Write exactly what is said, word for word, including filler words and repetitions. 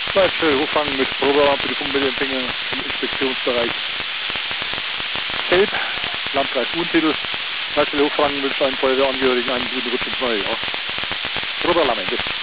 Weitere Hochfang mit Probeprüfung mit Empfänger im Inspektionsbereich. Gelb, Landkreis Untitel. Weitere Hochfang mit seinen Feuerwehrangehörigen einen guten Rutsch ins neue Jahr. Probealarm Ende.